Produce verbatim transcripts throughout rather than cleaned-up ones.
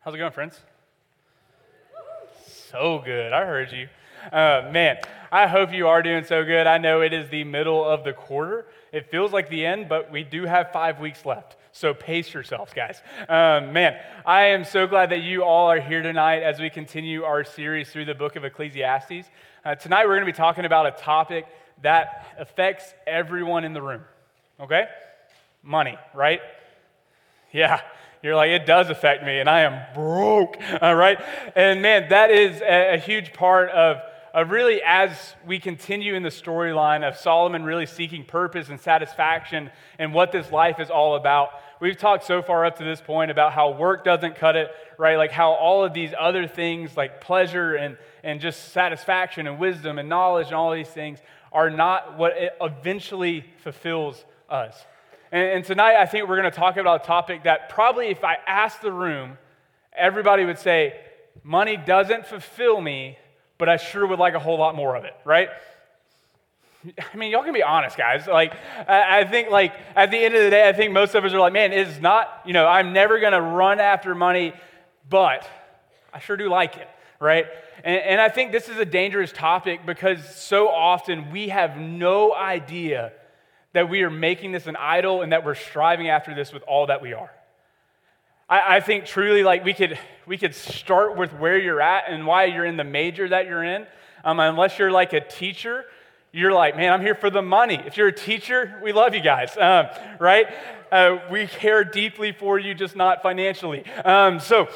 How's it going, friends? So good. I heard you. Uh, man, I hope you are doing so good. I know it is the middle of the quarter. It feels like the end, but we do have five weeks left. So pace yourselves, guys. Um, man, I am so glad that you all are here tonight as we continue our series through the book of Ecclesiastes. Uh, tonight we're going to be talking about a topic that affects everyone in the room. Okay? Money, right? Yeah. You're like, it does affect me, and I am broke, all right? And man, that is a, a huge part of, of really as we continue in the storyline of Solomon really seeking purpose and satisfaction and what this life is all about. We've talked so far up to this point about how work doesn't cut it, right? Like how all of these other things like pleasure and, and just satisfaction and wisdom and knowledge and all these things are not what it eventually fulfills us. And tonight, I think we're going to talk about a topic that probably if I asked the room, everybody would say, money doesn't fulfill me, but I sure would like a whole lot more of it, right? I mean, y'all can be honest, guys. Like, I think, like, at the end of the day, I think most of us are like, man, it's not, you know, I'm never going to run after money, but I sure do like it, right? And, and I think this is a dangerous topic because so often we have no idea that we are making this an idol and that we're striving after this with all that we are. I, I think truly like we could we could start with where you're at and why you're in the major that you're in. Um, unless you're like a teacher, you're like, man, I'm here for the money. If you're a teacher, we love you guys, um, right? Uh, we care deeply for you, just not financially. Um, so,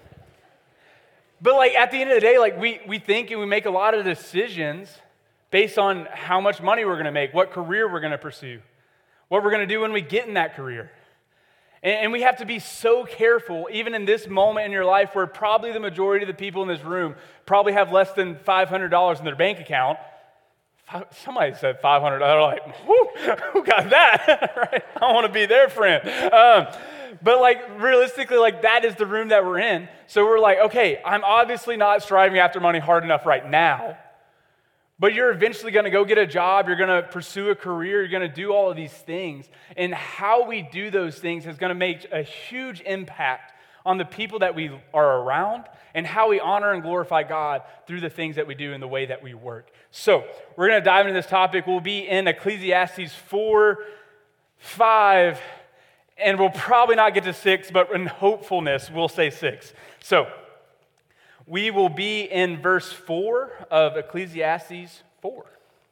but like at the end of the day, like we we think and we make a lot of decisions based on how much money we're going to make, what career we're going to pursue, what we're going to do when we get in that career. And, and we have to be so careful, even in this moment in your life where probably the majority of the people in this room probably have less than five hundred dollars in their bank account. Somebody said five hundred dollars. I'm like, whoo, who got that? Right? I want to be their friend. Um, but like realistically, like that is the room that we're in. So we're like, okay, I'm obviously not striving after money hard enough right now. But you're eventually going to go get a job, you're going to pursue a career, you're going to do all of these things. And how we do those things is going to make a huge impact on the people that we are around and how we honor and glorify God through the things that we do and the way that we work. So we're going to dive into this topic. We'll be in Ecclesiastes four, five, and we'll probably not get to six, but in hopefulness, we'll say six. So we will be in verse four of Ecclesiastes four.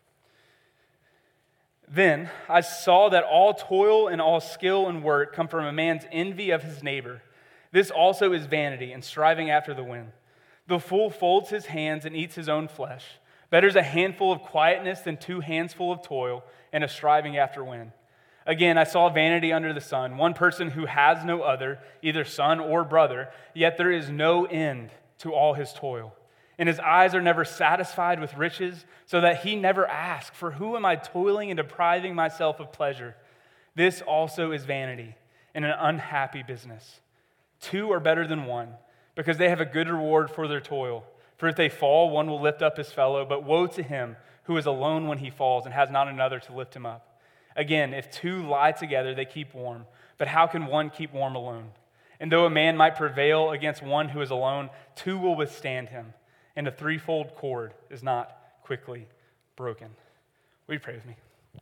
Then I saw that all toil and all skill and work come from a man's envy of his neighbor. This also is vanity and striving after the wind. The fool folds his hands and eats his own flesh. Better is a handful of quietness than two handsful of toil and a striving after wind. Again, I saw vanity under the sun, one person who has no other, either son or brother, yet there is no end to all his toil. And his eyes are never satisfied with riches, so that he never asks, for who am I toiling and depriving myself of pleasure? This also is vanity and an unhappy business. Two are better than one, because they have a good reward for their toil. For if they fall, one will lift up his fellow, but woe to him who is alone when he falls and has not another to lift him up. Again, if two lie together, they keep warm, but how can one keep warm alone? And though a man might prevail against one who is alone, two will withstand him, and a threefold cord is not quickly broken. Will you pray with me?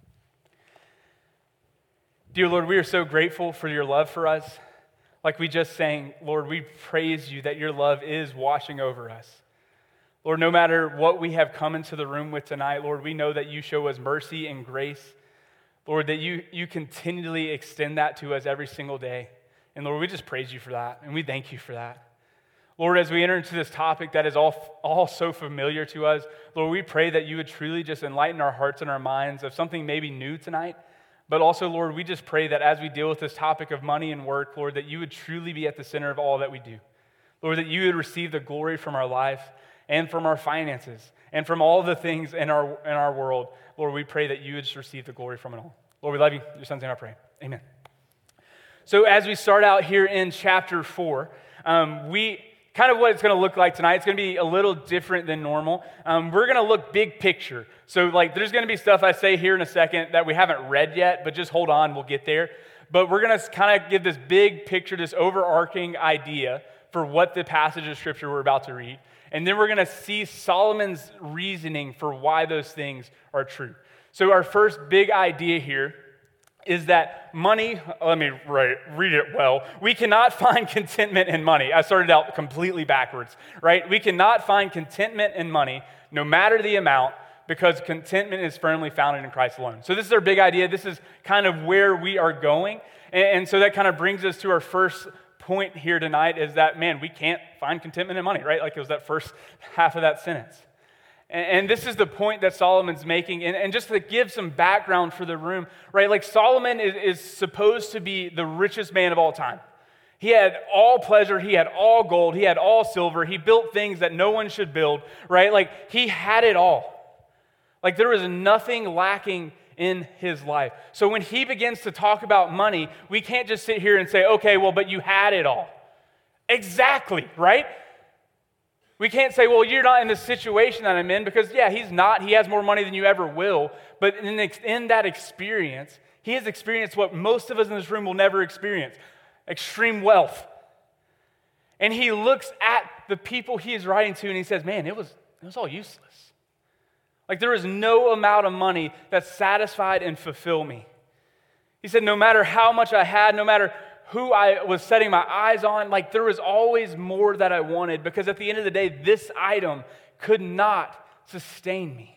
Dear Lord, we are so grateful for your love for us. Like we just sang, Lord, we praise you that your love is washing over us. Lord, no matter what we have come into the room with tonight, Lord, we know that you show us mercy and grace. Lord, that you, you continually extend that to us every single day. And Lord, we just praise you for that, and we thank you for that. Lord, as we enter into this topic that is all, all so familiar to us, Lord, we pray that you would truly just enlighten our hearts and our minds of something maybe new tonight. But also, Lord, we just pray that as we deal with this topic of money and work, Lord, that you would truly be at the center of all that we do. Lord, that you would receive the glory from our life and from our finances and from all the things in our in our world. Lord, we pray that you would just receive the glory from it all. Lord, we love you. In your son's name I pray. Amen. So as we start out here in chapter four, um, we kind of what it's going to look like tonight. It's going to be a little different than normal. Um, we're going to look big picture. So like there's going to be stuff I say here in a second that we haven't read yet, but just hold on, we'll get there. But we're going to kind of give this big picture, this overarching idea for what the passage of Scripture we're about to read. And then we're going to see Solomon's reasoning for why those things are true. So our first big idea here is that money, let me write, read it well. We cannot find contentment in money. I started out completely backwards, right? We cannot find contentment in money, no matter the amount, because contentment is firmly founded in Christ alone. So this is our big idea. This is kind of where we are going. And, and so that kind of brings us to our first point here tonight is that, man, we can't find contentment in money, right? Like it was that first half of that sentence. And this is the point that Solomon's making. And, and just to give some background for the room, right? Like Solomon is, is supposed to be the richest man of all time. He had all pleasure. He had all gold. He had all silver. He built things that no one should build, right? Like he had it all. Like there was nothing lacking in his life. So when he begins to talk about money, we can't just sit here and say, okay, well, but you had it all. Exactly, right? We can't say, well, you're not in the situation that I'm in, because, yeah, he's not. He has more money than you ever will. But in, in that experience, he has experienced what most of us in this room will never experience, extreme wealth. And he looks at the people he is writing to, and he says, man, it was, it was all useless. Like there was no amount of money that satisfied and fulfilled me. He said, no matter how much I had, no matter who I was setting my eyes on, like there was always more that I wanted, because at the end of the day, this item could not sustain me.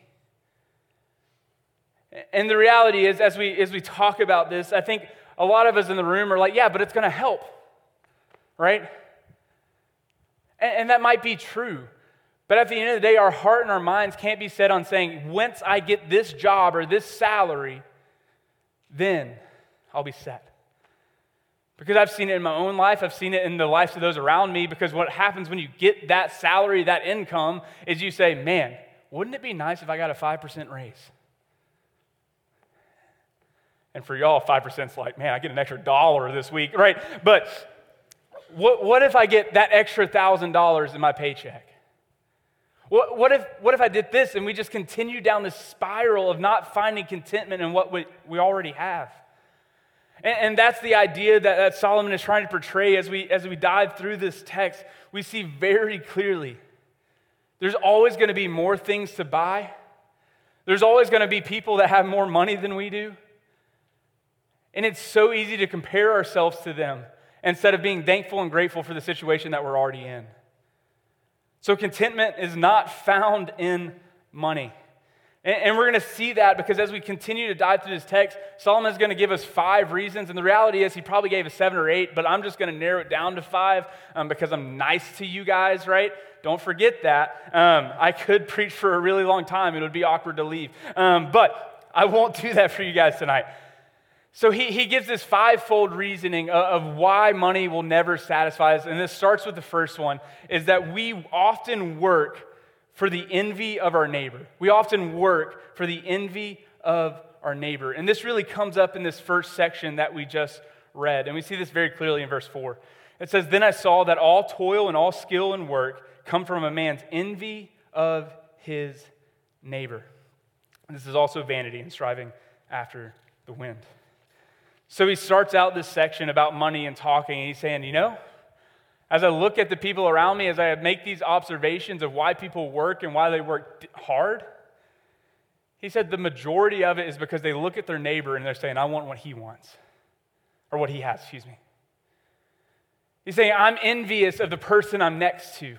And the reality is, as we as we talk about this, I think a lot of us in the room are like, yeah, but it's going to help, right? And, and that might be true. But at the end of the day, our heart and our minds can't be set on saying, once I get this job or this salary, then I'll be set. Because I've seen it in my own life, I've seen it in the lives of those around me, because what happens when you get that salary, that income, is you say, man, wouldn't it be nice if I got a five percent raise? And for y'all, five percent is like, man, I get an extra dollar this week, right? But what, what if I get that extra one thousand dollars in my paycheck? What, what, if, what if I did this and we just continue down this spiral of not finding contentment in what we, we already have? And, and that's the idea that, that Solomon is trying to portray as we, as we dive through this text. We see very clearly there's always going to be more things to buy. There's always going to be people that have more money than we do. And it's so easy to compare ourselves to them instead of being thankful and grateful for the situation that we're already in. So contentment is not found in money. And, and we're going to see that because as we continue to dive through this text, Solomon is going to give us five reasons. And the reality is he probably gave us seven or eight, but I'm just going to narrow it down to five um, because I'm nice to you guys, right? Don't forget that. Um, I could preach for a really long time. It would be awkward to leave. Um, but I won't do that for you guys tonight. So he, he gives this five-fold reasoning of, of why money will never satisfy us. And this starts with the first one, is that we often work for the envy of our neighbor. We often work for the envy of our neighbor. And this really comes up in this first section that we just read. And we see this very clearly in verse four. It says, "Then I saw that all toil and all skill and work come from a man's envy of his neighbor." And this is also vanity and striving after the wind. So he starts out this section about money and talking, and he's saying, you know, as I look at the people around me, as I make these observations of why people work and why they work hard, he said the majority of it is because they look at their neighbor and they're saying, I want what he wants, or what he has, excuse me. He's saying, I'm envious of the person I'm next to.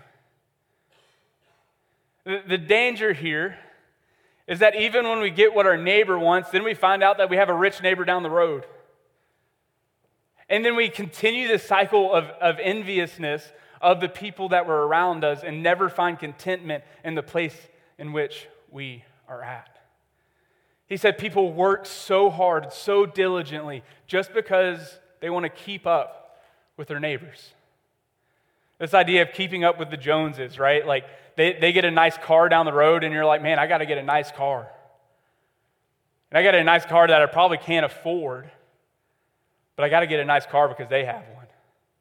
The, the danger here is that even when we get what our neighbor wants, then we find out that we have a rich neighbor down the road. And then we continue this cycle of, of enviousness of the people that were around us and never find contentment in the place in which we are at. He said people work so hard, so diligently, just because they want to keep up with their neighbors. This idea of keeping up with the Joneses, right? Like they, they get a nice car down the road and you're like, man, I got to get a nice car. And I got a nice car that I probably can't afford. But I got to get a nice car because they have one.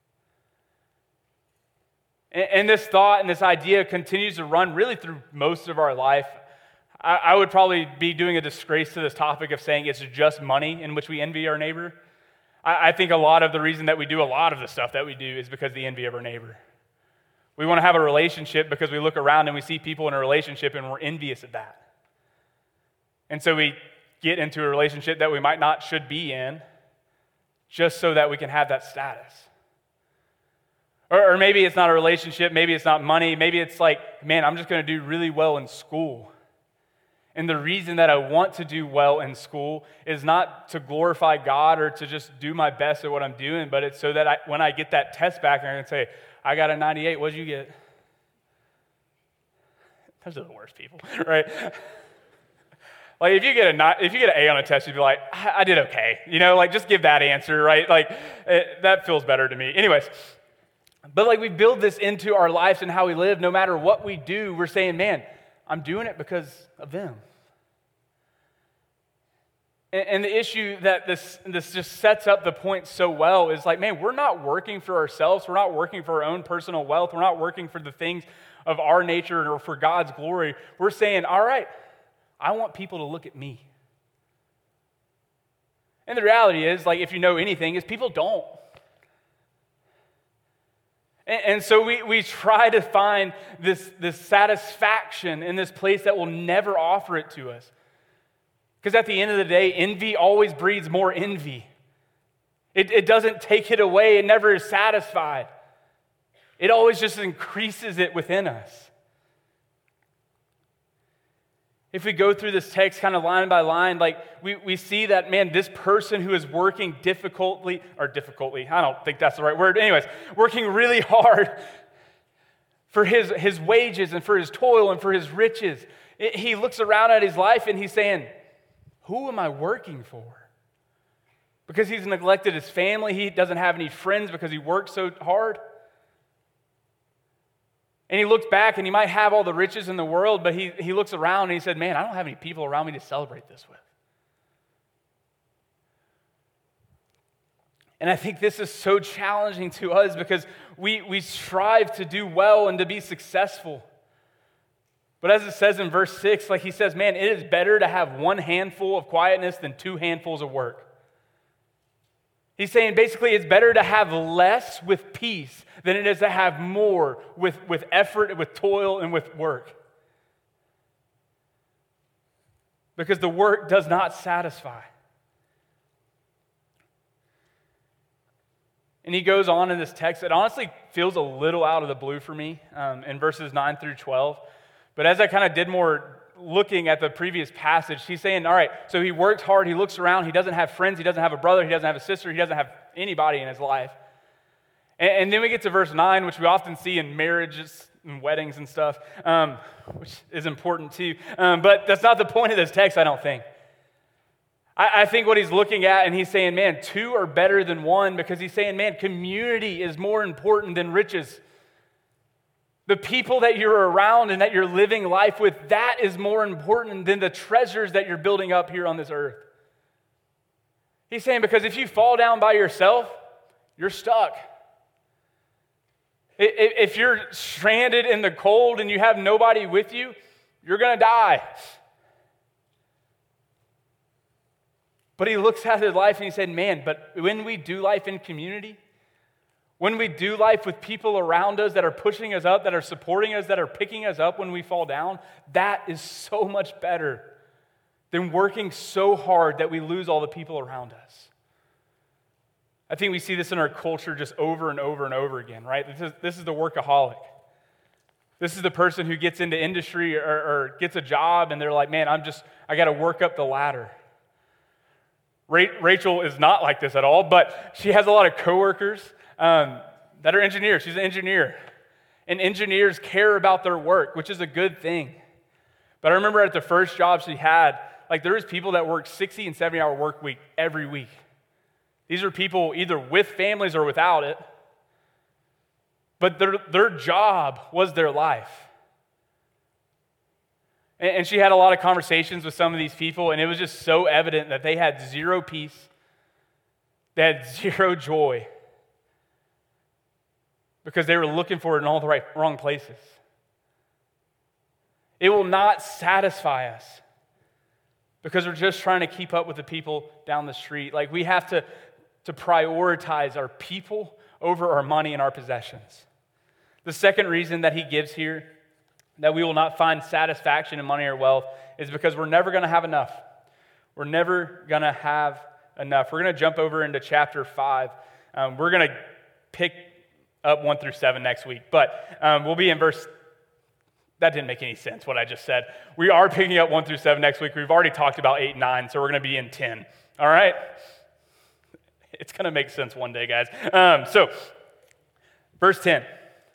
And, and this thought and this idea continues to run really through most of our life. I, I would probably be doing a disgrace to this topic of saying it's just money in which we envy our neighbor. I, I think a lot of the reason that we do a lot of the stuff that we do is because of the envy of our neighbor. We want to have a relationship because we look around and we see people in a relationship and we're envious of that. And so we get into a relationship that we might not should be in just so that we can have that status. Or, or maybe it's not a relationship, maybe it's not money, maybe it's like, man, I'm just going to do really well in school. And the reason that I want to do well in school is not to glorify God or to just do my best at what I'm doing, but it's so that I, when I get that test back, I can say, I got a ninety-eight, what'd you get? Those are the worst people, right? Like if you get a if you get an A on a test, you'd be like, I, I did okay. You know, like just give that answer, right? Like it, that feels better to me. Anyways, but like we build this into our lives and how we live. No matter what we do, we're saying, man, I'm doing it because of them. And, and the issue that this this just sets up the point so well is like, man, we're not working for ourselves. We're not working for our own personal wealth. We're not working for the things of our nature or for God's glory. We're saying, all right, I want people to look at me. And the reality is, like, if you know anything, is people don't. And, and so we, we try to find this, this satisfaction in this place that will never offer it to us. Because at the end of the day, envy always breeds more envy. It, it doesn't take it away. It never is satisfied. It always just increases it within us. If we go through this text kind of line by line, like we, we see that, man, this person who is working difficultly, or difficultly, I don't think that's the right word. Anyways, working really hard for his, his wages and for his toil and for his riches. It, he looks around at his life and he's saying, who am I working for? Because he's neglected his family. He doesn't have any friends because he worked so hard. And he looks back and he might have all the riches in the world, but he, he looks around and he said, man, I don't have any people around me to celebrate this with. And I think this is so challenging to us because we, we strive to do well and to be successful. But as it says in verse six, like he says, man, it is better to have one handful of quietness than two handfuls of work. He's saying basically it's better to have less with peace than it is to have more with, with effort, with toil, and with work. Because the work does not satisfy. And he goes on in this text. It honestly feels a little out of the blue for me um, in verses nine through twelve. But as I kind of did more looking at the previous passage, he's saying, all right, so he works hard, he looks around, he doesn't have friends, he doesn't have a brother, he doesn't have a sister, he doesn't have anybody in his life. And, and then we get to verse nine, which we often see in marriages and weddings and stuff, um, which is important too. Um, but that's not the point of this text, I don't think. I, I think what he's looking at, and he's saying, man, two are better than one, because he's saying, man, community is more important than riches. The people that you're around and that you're living life with, that is more important than the treasures that you're building up here on this earth. He's saying because if you fall down by yourself, you're stuck. If you're stranded in the cold and you have nobody with you, you're going to die. But he looks at his life and he said, man, but when we do life in community, when we do life with people around us that are pushing us up, that are supporting us, that are picking us up when we fall down, that is so much better than working so hard that we lose all the people around us. I think we see this in our culture just over and over and over again, right? This is, this is the workaholic. This is the person who gets into industry or, or gets a job and they're like, man, I'm just, I got to work up the ladder. Rachel is not like this at all, but she has a lot of coworkers Um, that are engineers. She's an engineer. And engineers care about their work, which is a good thing. But I remember at the first job she had, like there was people that worked sixty and seventy hour work week every week. These are people either with families or without it. But their, their job was their life. And, and she had a lot of conversations with some of these people, and it was just so evident that they had zero peace. They had zero joy. Because they were looking for it in all the right, wrong places. It will not satisfy us because we're just trying to keep up with the people down the street. Like we have to, to prioritize our people over our money and our possessions. The second reason that he gives here that we will not find satisfaction in money or wealth is because we're never going to have enough. We're never going to have enough. We're going to jump over into chapter five. Um, we're going to pick up one through seven next week, but um, we'll be in verse. That didn't make any sense, what I just said. We are picking up one through seven next week. We've already talked about eight and nine, so we're going to be in ten. All right? It's going to make sense one day, guys. Um, so, verse ten.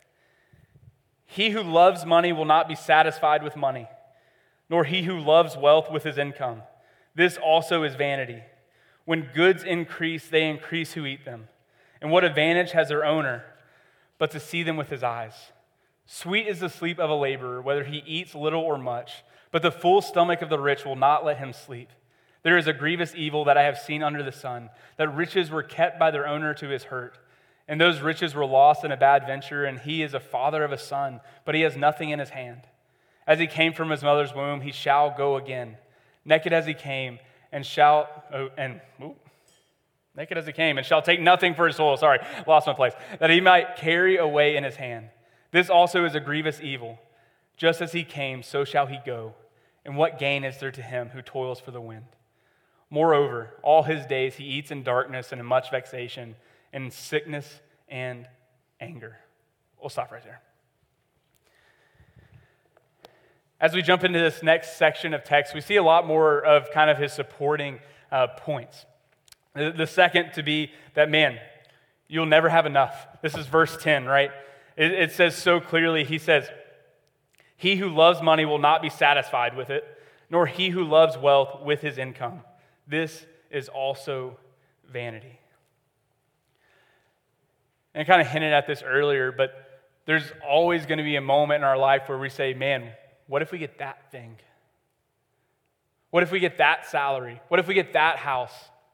He who loves money will not be satisfied with money, nor he who loves wealth with his income. This also is vanity. When goods increase, they increase who eat them. And what advantage has their owner but to see them with his eyes? Sweet is the sleep of a laborer, whether he eats little or much, but the full stomach of the rich will not let him sleep. There is a grievous evil that I have seen under the sun, that riches were kept by their owner to his hurt. And those riches were lost in a bad venture, and he is a father of a son, but he has nothing in his hand. As he came from his mother's womb, he shall go again, naked as he came, and shall, oh, and, ooh, naked as he came, and shall take nothing for his soul. Sorry, lost my place. That he might carry away in his hand. This also is a grievous evil. Just as he came, so shall he go. And what gain is there to him who toils for the wind? Moreover, all his days he eats in darkness and in much vexation, in sickness and anger. We'll stop right there. As we jump into this next section of text, we see a lot more of kind of his supporting uh, points. The, the second to be that, man, you'll never have enough. This is verse ten, right? It, it says so clearly, he says, he who loves money will not be satisfied with it, nor he who loves wealth with his income. This is also vanity. And I kind of hinted at this earlier, but there's always going to be a moment in our life where we say, man, what if we get that thing? What if we get that salary? What if we get that house?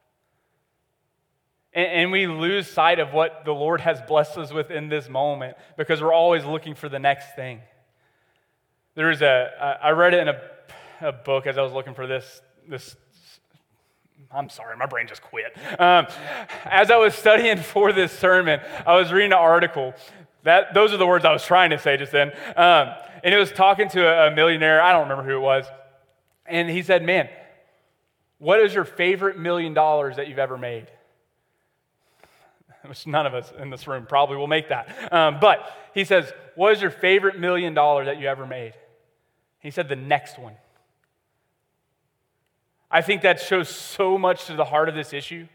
And, and we lose sight of what the Lord has blessed us with in this moment because we're always looking for the next thing. There was a, I read it in a, a book as I was looking for this, this I'm sorry, my brain just quit. Um, as I was studying for this sermon, I was reading an article. That those are the words I was trying to say just then. Um, and it was talking to a, a millionaire. I don't remember who it was. And he said, man, what is your favorite million dollars that you've ever made? Which none of us in this room probably will make that. Um, but he says, what is your favorite million dollar that you ever made? He said, the next one. I think that shows so much to the heart of this issue,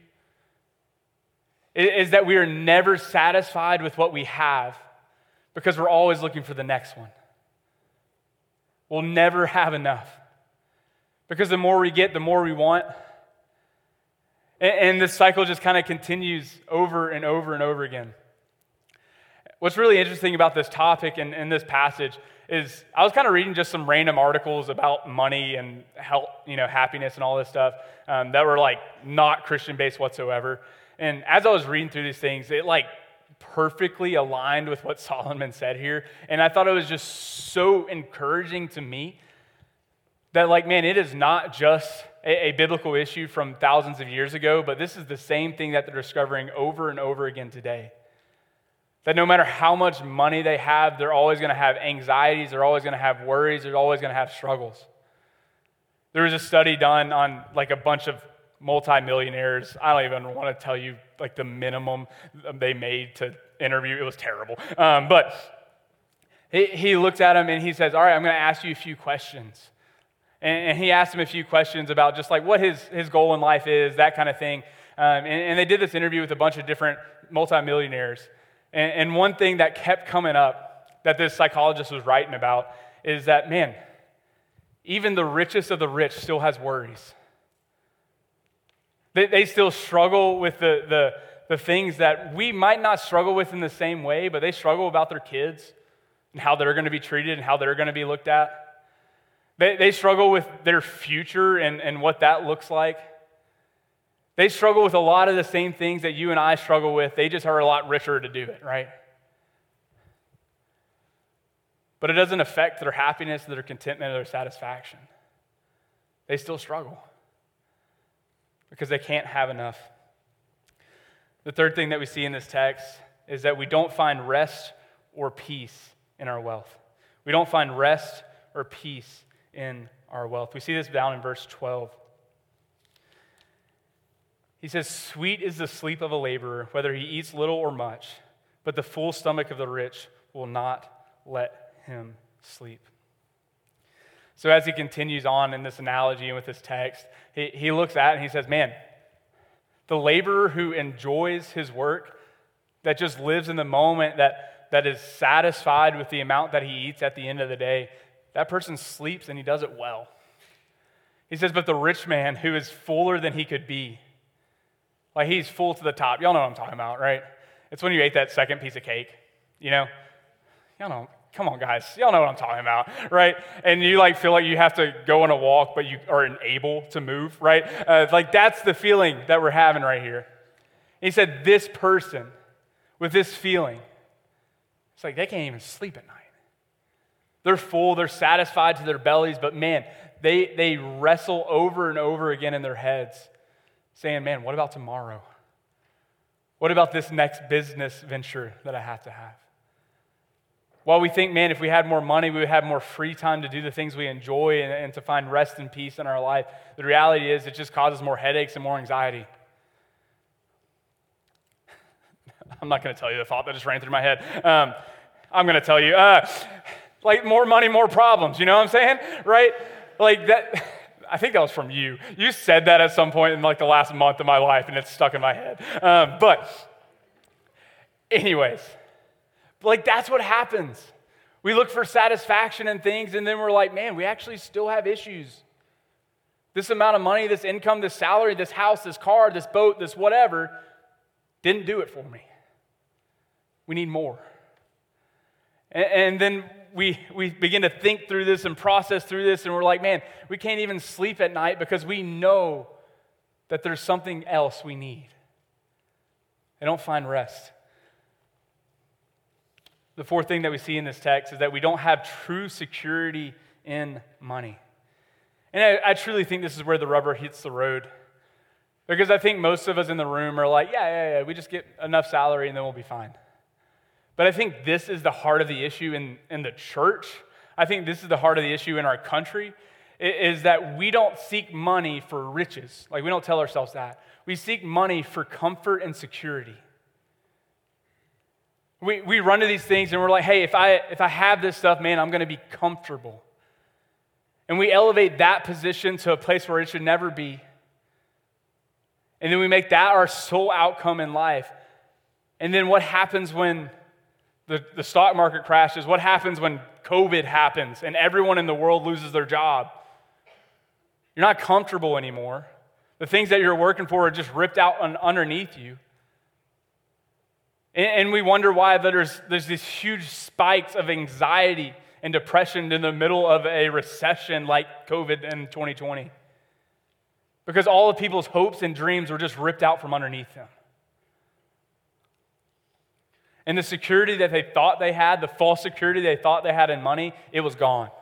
is that we are never satisfied with what we have because we're always looking for the next one. We'll never have enough because the more we get, the more we want. And this cycle just kind of continues over and over and over again. What's really interesting about this topic and, and this passage is I was kind of reading just some random articles about money and health, you know, happiness and all this stuff um, that were like not Christian-based whatsoever. And as I was reading through these things, it like perfectly aligned with what Solomon said here. And I thought it was just so encouraging to me that like, man, it is not just a, a biblical issue from thousands of years ago, but this is the same thing that they're discovering over and over again today. That no matter how much money they have, they're always going to have anxieties, they're always going to have worries, they're always going to have struggles. There was a study done on like a bunch of multimillionaires. I don't even want to tell you like the minimum they made to interview. It was terrible. Um, but he, he looked at them and he says, all right, I'm going to ask you a few questions. And, and he asked him a few questions about just like what his, his goal in life is, that kind of thing. Um, and, and they did this interview with a bunch of different multimillionaires. And, and one thing that kept coming up that this psychologist was writing about is that, man, even the richest of the rich still has worries. They, they still struggle with the, the, the things that we might not struggle with in the same way, but they struggle about their kids and how they're going to be treated and how they're going to be looked at. They, they struggle with their future and, and what that looks like. They struggle with a lot of the same things that you and I struggle with. They just are a lot richer to do it, right? But it doesn't affect their happiness, their contentment, or their satisfaction. They still struggle because they can't have enough. The third thing that we see in this text is that we don't find rest or peace in our wealth. We don't find rest or peace in our wealth. We see this down in verse twelve. He says, "Sweet is the sleep of a laborer, whether he eats little or much, but the full stomach of the rich will not let him sleep." So as he continues on in this analogy and with this text, he, he looks at it and he says, man, the laborer who enjoys his work, that just lives in the moment, that, that is satisfied with the amount that he eats at the end of the day, that person sleeps and he does it well. He says, but the rich man who is fuller than he could be, like he's full to the top. Y'all know what I'm talking about, right? It's when you ate that second piece of cake, you know? Y'all know, come on guys, y'all know what I'm talking about, right? And you like feel like you have to go on a walk, but you are unable to move, right? Uh, like that's the feeling that we're having right here. He said, this person with this feeling, it's like they can't even sleep at night. They're full, they're satisfied to their bellies, but man, they, they wrestle over and over again in their heads, saying, man, what about tomorrow? What about this next business venture that I have to have? While we think, man, if we had more money, we would have more free time to do the things we enjoy and, and to find rest and peace in our life, the reality is it just causes more headaches and more anxiety. I'm not going to tell you the thought that just ran through my head. Um, I'm going to tell you, uh, like more money, more problems, you know what I'm saying? Right? Like that, I think that was from you. You said that at some point in like the last month of my life and it's stuck in my head. Um, but anyways, like that's what happens. We look for satisfaction in things and then we're like, man, we actually still have issues. This amount of money, this income, this salary, this house, this car, this boat, this whatever, didn't do it for me. We need more. And, and then we, we begin to think through this and process through this and we're like, man, we can't even sleep at night because we know that there's something else we need. I don't find rest. The fourth thing that we see in this text is that we don't have true security in money. And I, I truly think this is where the rubber hits the road. Because I think most of us in the room are like, yeah, yeah, yeah, we just get enough salary and then we'll be fine. But I think this is the heart of the issue in, in the church. I think this is the heart of the issue in our country, is that we don't seek money for riches. Like we don't tell ourselves that. We seek money for comfort and security. We we run to these things and we're like, hey, if I if I have this stuff, man, I'm going to be comfortable. And we elevate that position to a place where it should never be. And then we make that our sole outcome in life. And then what happens when the, the stock market crashes? What happens when COVID happens and everyone in the world loses their job? You're not comfortable anymore. The things that you're working for are just ripped out un, underneath you. And we wonder why there's, there's these huge spikes of anxiety and depression in the middle of a recession like COVID in twenty twenty. Because all of people's hopes and dreams were just ripped out from underneath them. And the security that they thought they had, the false security they thought they had in money, it was gone.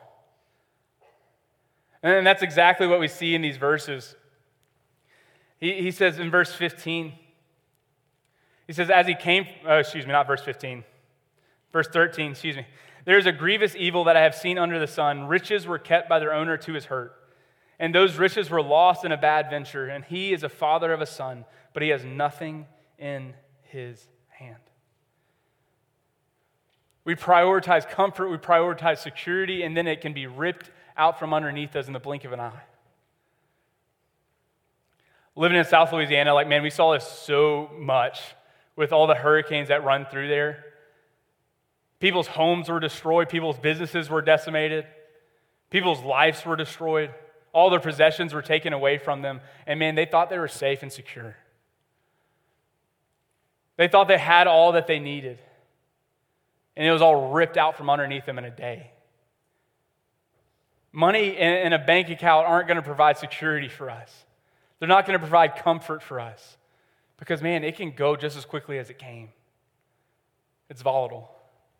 And that's exactly what we see in these verses. He, he says in verse fifteen, he says, as he came, uh, excuse me, not verse fifteen, verse thirteen, excuse me. There is a grievous evil that I have seen under the sun. Riches were kept by their owner to his hurt. And those riches were lost in a bad venture. And he is a father of a son, but he has nothing in his hand. We prioritize comfort, we prioritize security, and then it can be ripped out from underneath us in the blink of an eye. Living in South Louisiana, like, man, we saw this so much with all the hurricanes that run through there. People's homes were destroyed. People's businesses were decimated. People's lives were destroyed. All their possessions were taken away from them. And man, they thought they were safe and secure. They thought they had all that they needed. And it was all ripped out from underneath them in a day. Money and a bank account aren't going to provide security for us. They're not going to provide comfort for us. Because man, it can go just as quickly as it came. It's volatile.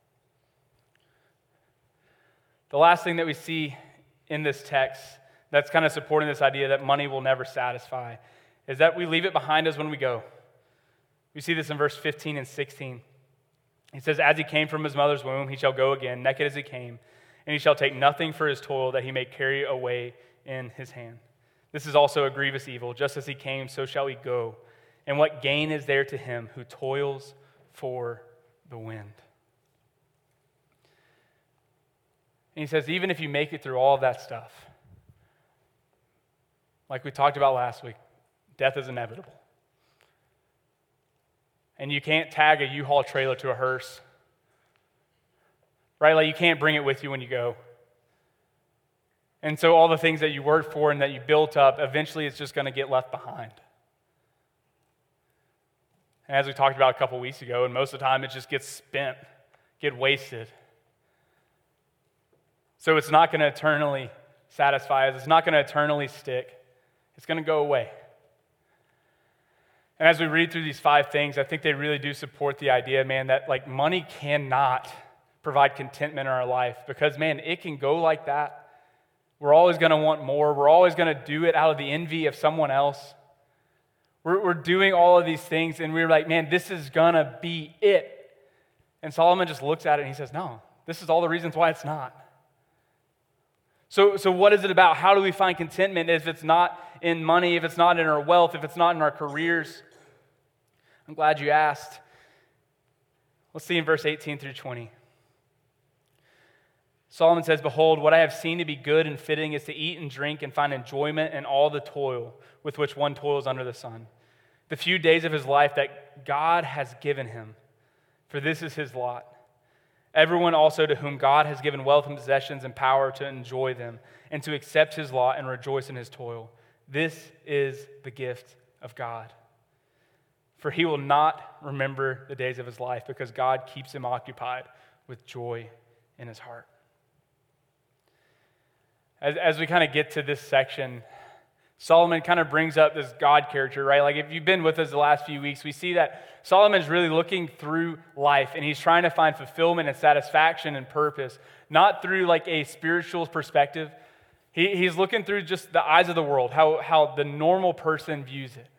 The last thing that we see in this text that's kind of supporting this idea that money will never satisfy is that we leave it behind us when we go. We see this in verse fifteen and sixteen. He says, as he came from his mother's womb, he shall go again, naked as he came, and he shall take nothing for his toil that he may carry away in his hand. This is also a grievous evil. Just as he came, so shall he go. And what gain is there to him who toils for the wind? And he says, even if you make it through all of that stuff, like we talked about last week, death is inevitable. And you can't tag a U-Haul trailer to a hearse. Right? Like you can't bring it with you when you go. And so all the things that you worked for and that you built up, eventually it's just going to get left behind. And as we talked about a couple weeks ago, and most of the time it just gets spent, get wasted. So it's not going to eternally satisfy us. It's not going to eternally stick. It's going to go away. And as we read through these five things, I think they really do support the idea, man, that like money cannot provide contentment in our life because, man, it can go like that. We're always going to want more. We're always going to do it out of the envy of someone else. We're, we're doing all of these things, and we're like, man, this is going to be it. And Solomon just looks at it, and he says, no, this is all the reasons why it's not. So, so what is it about? How do we find contentment if it's not in money, if it's not in our wealth, if it's not in our careers? I'm glad you asked. Let's see in verse eighteen through twenty. Solomon says, behold, what I have seen to be good and fitting is to eat and drink and find enjoyment in all the toil with which one toils under the sun. The few days of his life that God has given him, for this is his lot. Everyone also to whom God has given wealth and possessions and power to enjoy them and to accept his lot and rejoice in his toil. This is the gift of God. For he will not remember the days of his life because God keeps him occupied with joy in his heart. As, as we kind of get to this section, Solomon kind of brings up this God character, right? Like if you've been with us the last few weeks, we see that Solomon's really looking through life and he's trying to find fulfillment and satisfaction and purpose, not through like a spiritual perspective. He, he's looking through just the eyes of the world, how, how the normal person views it.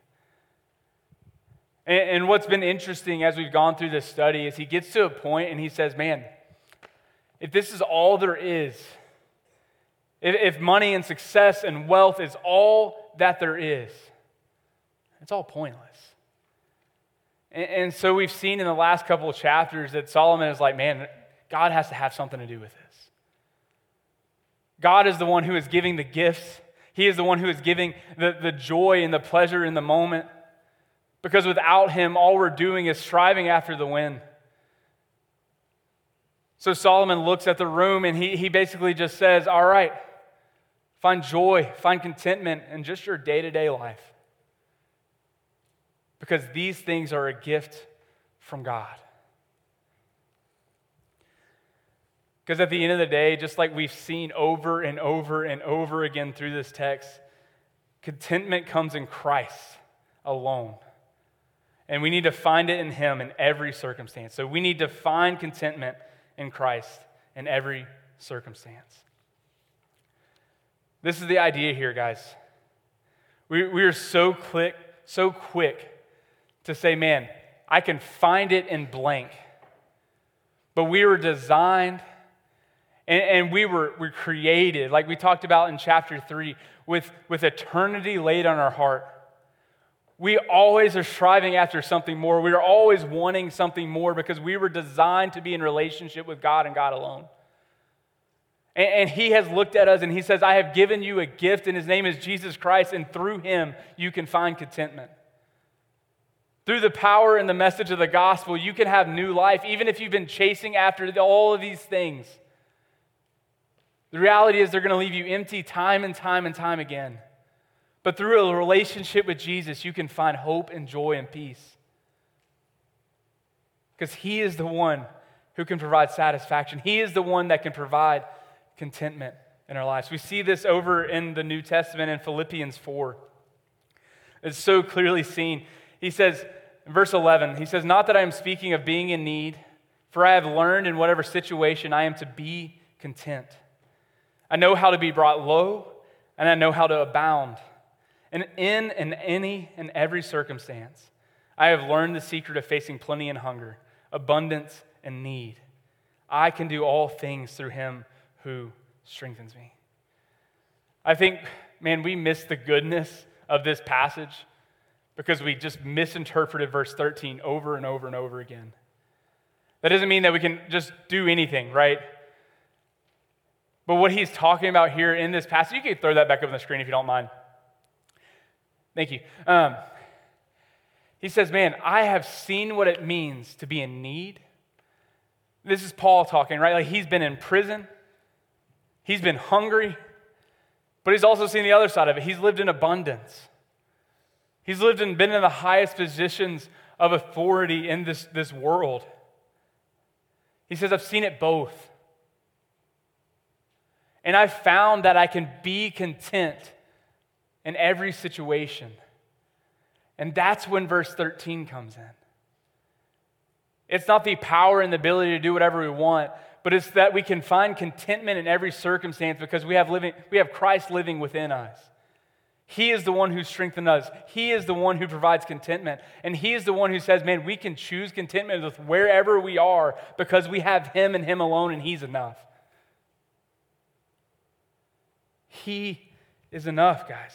And, and what's been interesting as we've gone through this study is he gets to a point and he says, man, if this is all there is, if, if money and success and wealth is all that there is, it's all pointless. And, and so we've seen in the last couple of chapters that Solomon is like, man, God has to have something to do with this. God is the one who is giving the gifts. He is the one who is giving the, the joy and the pleasure in the moment. Because without him, all we're doing is striving after the wind. So Solomon looks at the room and he, he basically just says, all right, find joy, find contentment in just your day-to-day life. Because these things are a gift from God. Because at the end of the day, just like we've seen over and over and over again through this text, contentment comes in Christ alone. And we need to find it in him in every circumstance. So we need to find contentment in Christ in every circumstance. This is the idea here, guys. We, we are so quick, so quick to say, man, I can find it in blank. But we were designed and, and we were, were created, like we talked about in chapter three, with, with eternity laid on our heart. We always are striving after something more. We are always wanting something more because we were designed to be in relationship with God and God alone. And, and he has looked at us and he says, I have given you a gift and his name is Jesus Christ, and through him you can find contentment. Through the power and the message of the gospel, you can have new life, even if you've been chasing after all of these things. The reality is they're going to leave you empty time and time and time again. But through a relationship with Jesus, you can find hope and joy and peace. Because he is the one who can provide satisfaction. He is the one that can provide contentment in our lives. We see this over in the New Testament in Philippians four. It's so clearly seen. He says, in verse eleven, he says, not that I am speaking of being in need, for I have learned in whatever situation I am to be content. I know how to be brought low, and I know how to abound. And in and any and every circumstance, I have learned the secret of facing plenty and hunger, abundance in need. I can do all things through him who strengthens me. I think, man, we miss the goodness of this passage because we just misinterpreted verse thirteen over and over and over again. That doesn't mean that we can just do anything, right? But what he's talking about here in this passage, you can throw that back up on the screen if you don't mind. Thank you. Um, he says, man, I have seen what it means to be in need. This is Paul talking, right? Like he's been in prison. He's been hungry. But he's also seen the other side of it. He's lived in abundance. He's lived and been in the highest positions of authority in this, this world. He says, I've seen it both. And I've found that I can be content in every situation. And that's when verse thirteen comes in. It's not the power and the ability to do whatever we want, but it's that we can find contentment in every circumstance because we have living, we have Christ living within us. He is the one who strengthens us. He is the one who provides contentment. And he is the one who says, man, we can choose contentment with wherever we are because we have him and him alone, and he's enough. He is enough, guys.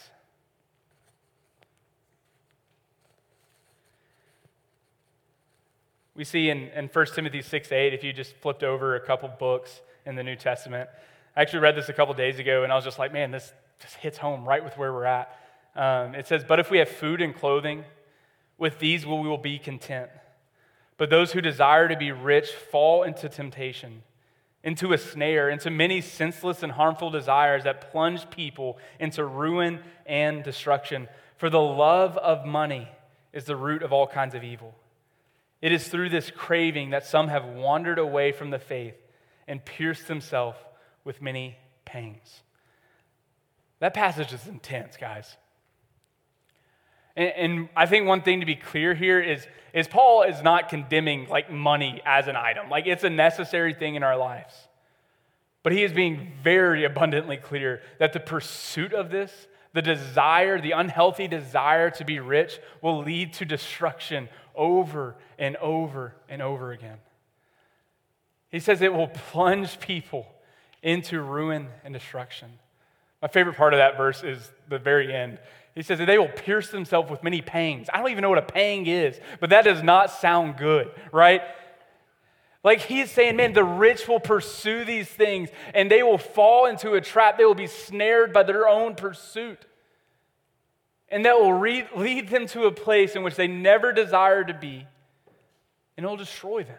We see in, in First Timothy six eight, if you just flipped over a couple books in the New Testament. I actually read this a couple days ago, and I was just like, man, this just hits home right with where we're at. Um, it says, but if we have food and clothing, with these we will be content. But those who desire to be rich fall into temptation, into a snare, into many senseless and harmful desires that plunge people into ruin and destruction. For the love of money is the root of all kinds of evil. It is through this craving that some have wandered away from the faith and pierced themselves with many pangs. That passage is intense, guys. And, and I think one thing to be clear here is, is Paul is not condemning like money as an item. Like it's a necessary thing in our lives. But he is being very abundantly clear that the pursuit of this, the desire, the unhealthy desire to be rich will lead to destruction over and over and over again. He says it will plunge people into ruin and destruction. My favorite part of that verse is the very end. He says that they will pierce themselves with many pangs. I don't even know what a pang is, but that does not sound good, right? Like he's saying, man, the rich will pursue these things and they will fall into a trap. They will be snared by their own pursuit. And that will re- lead them to a place in which they never desired to be, and it will destroy them.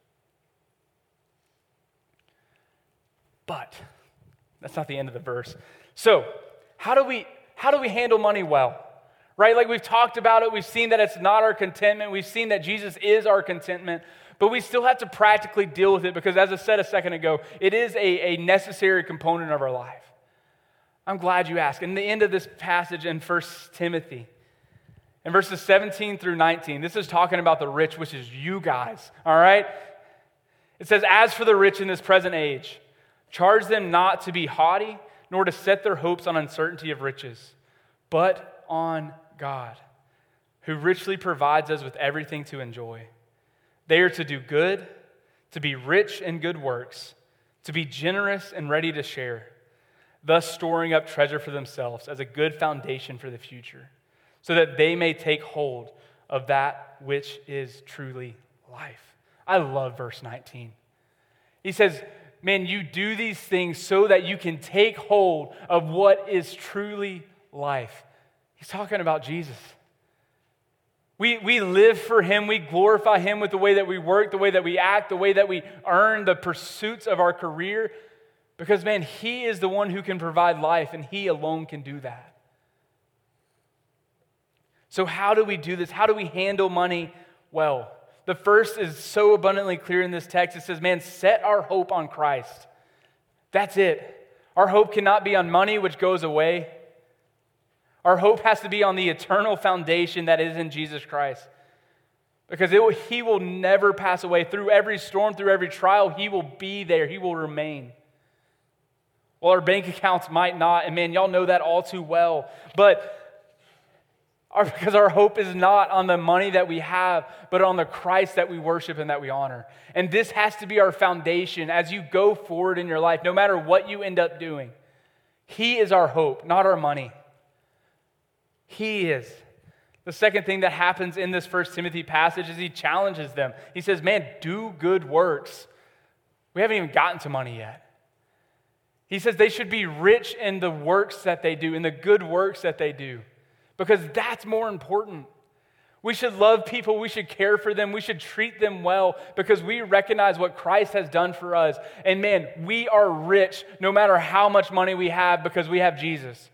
But that's not the end of the verse. So, how do we how do we handle money well? Right? Like we've talked about it, we've seen that it's not our contentment, we've seen that Jesus is our contentment, but we still have to practically deal with it because, as I said a second ago, it is a, a necessary component of our life. I'm glad you asked. In the end of this passage in First Timothy, in verses seventeen through nineteen, this is talking about the rich, which is you guys, all right? It says, as for the rich in this present age, charge them not to be haughty, nor to set their hopes on uncertainty of riches, but on God, who richly provides us with everything to enjoy. They are to do good, to be rich in good works, to be generous and ready to share, thus storing up treasure for themselves as a good foundation for the future, so that they may take hold of that which is truly life. I love verse nineteen. He says, man, you do these things so that you can take hold of what is truly life. He's talking about Jesus. We, we live for him. We glorify him with the way that we work, the way that we act, the way that we earn, the pursuits of our career. Because, man, he is the one who can provide life, and he alone can do that. So how do we do this? How do we handle money well? The first is so abundantly clear in this text. It says, man, set our hope on Christ. That's it. Our hope cannot be on money, which goes away. Our hope has to be on the eternal foundation that is in Jesus Christ. Because it will, he will never pass away. Through every storm, through every trial, he will be there. He will remain. Well, our bank accounts might not, and man, y'all know that all too well. But Our, because our hope is not on the money that we have, but on the Christ that we worship and that we honor. And this has to be our foundation as you go forward in your life, no matter what you end up doing. He is our hope, not our money. He is. The second thing that happens in this First Timothy passage is he challenges them. He says, man, do good works. We haven't even gotten to money yet. He says they should be rich in the works that they do, in the good works that they do. Because that's more important. We should love people. We should care for them. We should treat them well because we recognize what Christ has done for us. And man, we are rich no matter how much money we have because we have Jesus.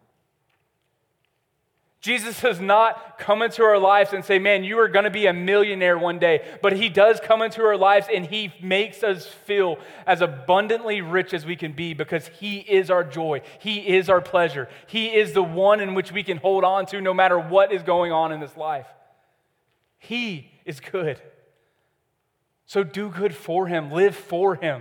Jesus does not come into our lives and say, man, you are going to be a millionaire one day. But he does come into our lives and he makes us feel as abundantly rich as we can be because he is our joy. He is our pleasure. He is the one in which we can hold on to no matter what is going on in this life. He is good. So do good for him. Live for him.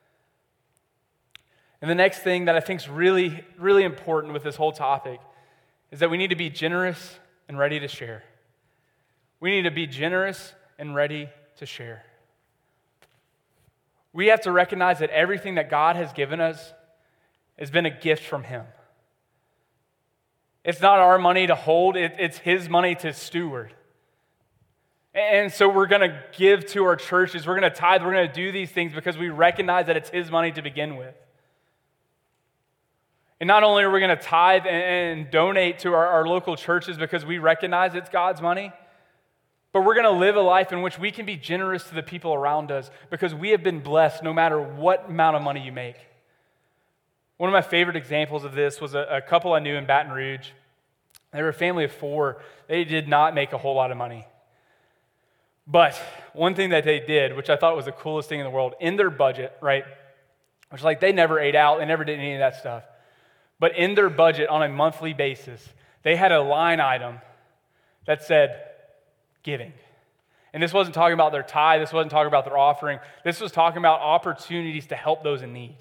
And the next thing that I think is really, really important with this whole topic is that we need to be generous and ready to share. We need to be generous and ready to share. We have to recognize that everything that God has given us has been a gift from him. It's not our money to hold, it, it's his money to steward. And so we're going to give to our churches, we're going to tithe, we're going to do these things because we recognize that it's his money to begin with. And not only are we going to tithe and, and donate to our, our local churches because we recognize it's God's money, but we're going to live a life in which we can be generous to the people around us because we have been blessed no matter what amount of money you make. One of my favorite examples of this was a, a couple I knew in Baton Rouge. They were a family of four. They did not make a whole lot of money. But one thing that they did, which I thought was the coolest thing in the world, in their budget, right, which like they never ate out, they never did any of that stuff. But in their budget on a monthly basis, they had a line item that said giving. And this wasn't talking about their tithe, this wasn't talking about their offering, this was talking about opportunities to help those in need.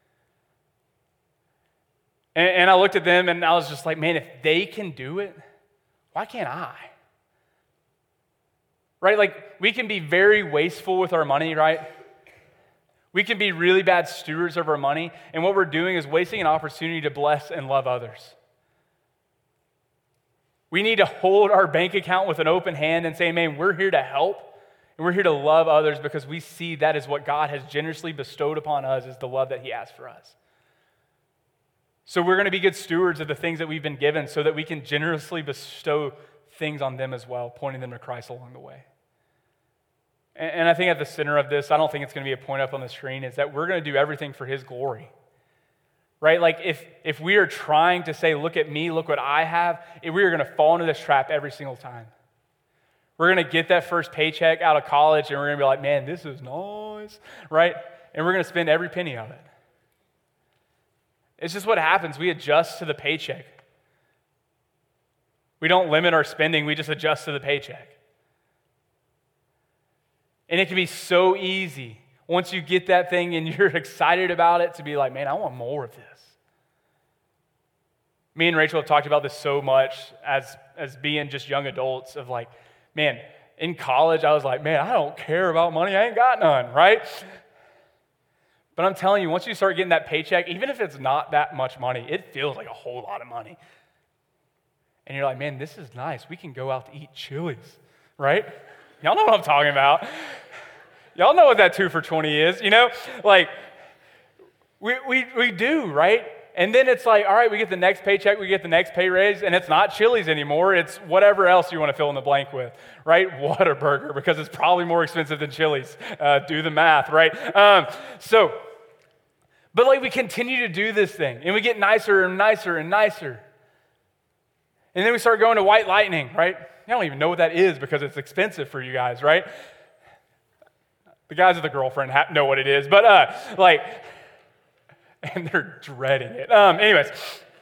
And, and I looked at them and I was just like, man, if they can do it, why can't I? Right? Like, we can be very wasteful with our money, right? We can be really bad stewards of our money, and what we're doing is wasting an opportunity to bless and love others. We need to hold our bank account with an open hand and say, man, we're here to help, and we're here to love others because we see that is what God has generously bestowed upon us, is the love that he has for us. So we're going to be good stewards of the things that we've been given so that we can generously bestow things on them as well, pointing them to Christ along the way. And I think at the center of this, I don't think it's going to be a point up on the screen, is that we're going to do everything for his glory. Right? Like if, if we are trying to say, look at me, look what I have, we are going to fall into this trap every single time. We're going to get that first paycheck out of college and we're going to be like, man, this is nice, right? And we're going to spend every penny of it. It's just what happens. We adjust to the paycheck. We don't limit our spending, we just adjust to the paycheck. And it can be so easy once you get that thing and you're excited about it to be like, man, I want more of this. Me and Rachel have talked about this so much as, as being just young adults of like, man, in college I was like, man, I don't care about money. I ain't got none, right? But I'm telling you, once you start getting that paycheck, even if it's not that much money, it feels like a whole lot of money. And you're like, man, this is nice. We can go out to eat Chili's, right? Y'all know what I'm talking about. Y'all know what that two for twenty is, you know? Like, we, we, we do, right? And then it's like, all right, we get the next paycheck, we get the next pay raise, and it's not Chili's anymore. It's whatever else you want to fill in the blank with, right? Whataburger, because it's probably more expensive than Chili's. Uh, do the math, right? Um, so, but like we continue to do this thing, and we get nicer and nicer and nicer. And then we start going to White Lightning, right? I don't even know what that is because it's expensive for you guys, right? The guys with the girlfriend ha- know what it is, but uh, like, and they're dreading it. Um, anyways,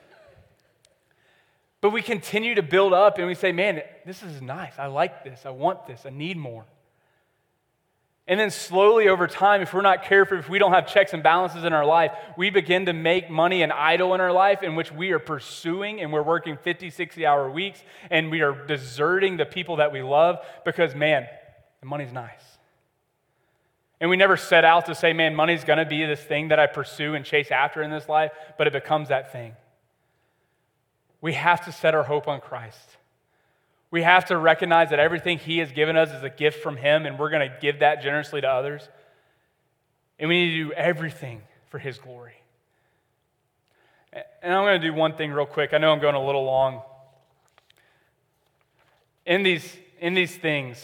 but we continue to build up and we say, man, this is nice. I like this. I want this. I need more. And then slowly over time, if we're not careful, if we don't have checks and balances in our life, we begin to make money an idol in our life in which we are pursuing and we're working fifty, sixty hour weeks and we are deserting the people that we love because, man, the money's nice. And we never set out to say, man, money's going to be this thing that I pursue and chase after in this life, but it becomes that thing. We have to set our hope on Christ. We have to recognize that everything He has given us is a gift from Him, and we're going to give that generously to others. And we need to do everything for His glory. And I'm going to do one thing real quick. I know I'm going a little long. In these, in these things,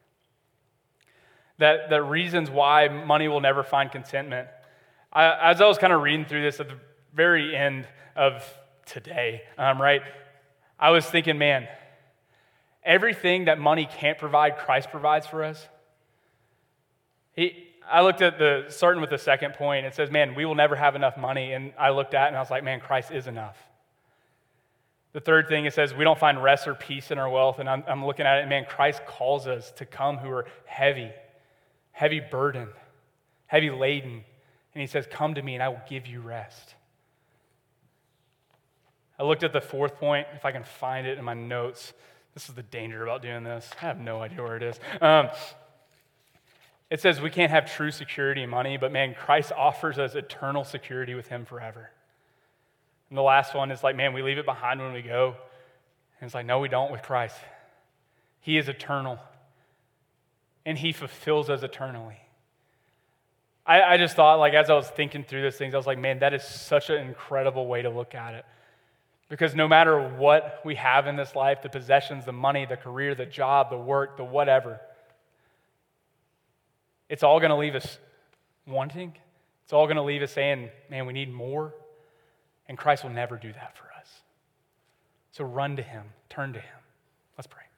that the reasons why money will never find contentment, I, as I was kind of reading through this at the very end of today, um, right, I was thinking, man, everything that money can't provide, Christ provides for us. He, I looked at the, starting with the second point, it says, man, we will never have enough money. And I looked at it and I was like, man, Christ is enough. The third thing, it says, we don't find rest or peace in our wealth. And I'm, I'm looking at it, and man, Christ calls us to come who are heavy, heavy burdened, heavy laden. And He says, come to me and I will give you rest. I looked at the fourth point, if I can find it in my notes. This is the danger about doing this. I have no idea where it is. Um, it says we can't have true security in money, but man, Christ offers us eternal security with Him forever. And the last one is like, man, we leave it behind when we go. And it's like, no, we don't with Christ. He is eternal. And He fulfills us eternally. I, I just thought, like, as I was thinking through these things, I was like, man, that is such an incredible way to look at it. Because no matter what we have in this life, the possessions, the money, the career, the job, the work, the whatever, it's all going to leave us wanting. It's all going to leave us saying, man, we need more. And Christ will never do that for us. So run to Him. Turn to Him. Let's pray.